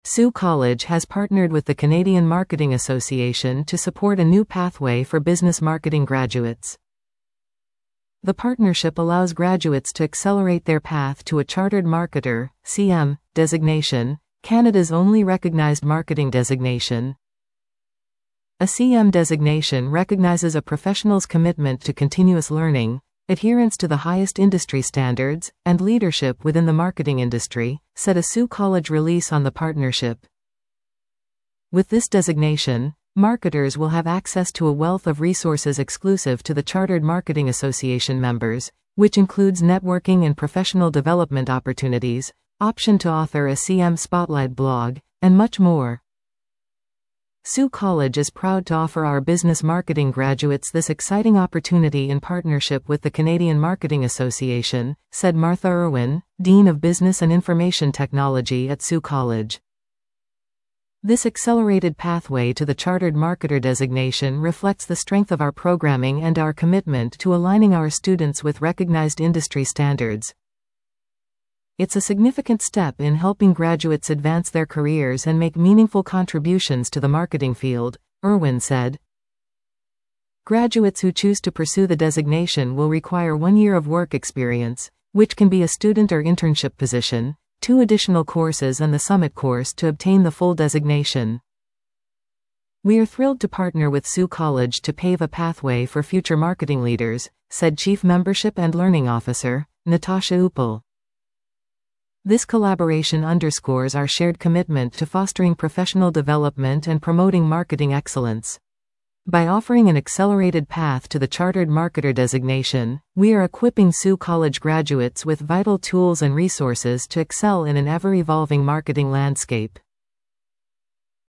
Sault College has partnered with the Canadian Marketing Association to support a new pathway for business marketing graduates. The partnership allows graduates to accelerate their path to a Chartered Marketer (CM) designation, Canada's only recognized marketing designation. A CM designation recognizes a professional's commitment to continuous learning, adherence to the highest industry standards, and leadership within the marketing industry, said a Sault College release on the partnership. With this designation, marketers will have access to a wealth of resources exclusive to the Chartered Marketing Association members, which includes networking and professional development opportunities, option to author a CM Spotlight blog, and much more. Sault College is proud to offer our business marketing graduates this exciting opportunity in partnership with the Canadian Marketing Association, said Martha Irwin, Dean of Business and Information Technology at Sault College. This accelerated pathway to the Chartered Marketer designation reflects the strength of our programming and our commitment to aligning our students with recognized industry standards. It's a significant step in helping graduates advance their careers and make meaningful contributions to the marketing field, Irwin said. Graduates who choose to pursue the designation will require 1 year of work experience, which can be a student or internship position, 2 additional courses and the Summit course to obtain the full designation. We are thrilled to partner with Sault College to pave a pathway for future marketing leaders, said Chief Membership and Learning Officer, Natasha Uppel. This collaboration underscores our shared commitment to fostering professional development and promoting marketing excellence. By offering an accelerated path to the Chartered Marketer designation, we are equipping Sault College graduates with vital tools and resources to excel in an ever-evolving marketing landscape.